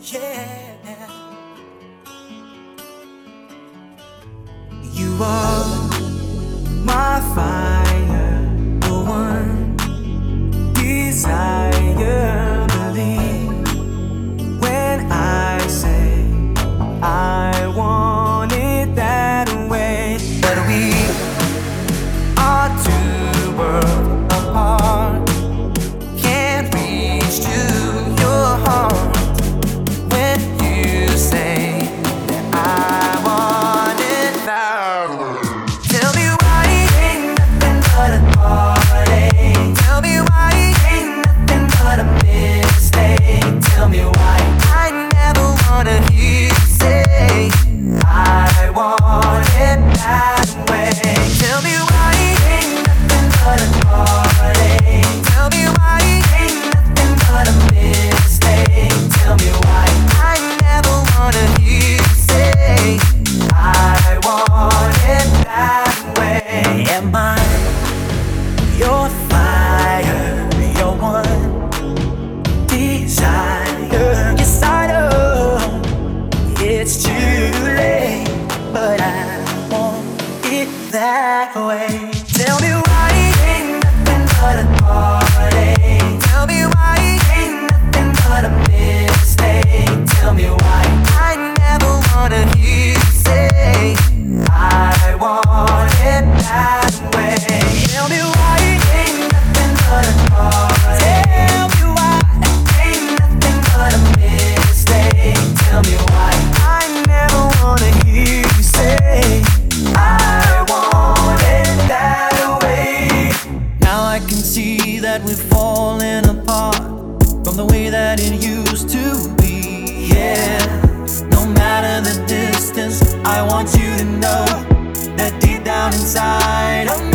Yeah. You are my fire, the one desire. Believe when I say I want it that way. But we are two worlds apart. Can't reach to your heart when you say that I want it that way. Tell me why ain't nothing but a heartache. Tell me why ain't nothing but a mistake. Tell me why I never wanna hear you say I want it that way. Tell me why ain't nothing but a heartache. Tell me why ain't nothing but a mistake. Tell me why I never wanna hear you say I want it that way. Am I your fire, your one desire? Yes, I know it's too late, but I want it that way. Tell me why ain't nothing but a heartache. Tell me why ain't nothing but a mistake. Tell me why I never wanna hear you say I want it that way. Tell me why ain't nothing but a heartache. Tell me why ain't nothing but a mistake. Tell me why I never wanna hear you say I want it that way. Now I can see that we've fallen apart from the way that it used to be. Yeah, no matter the distance, I want you to know that deep down inside of me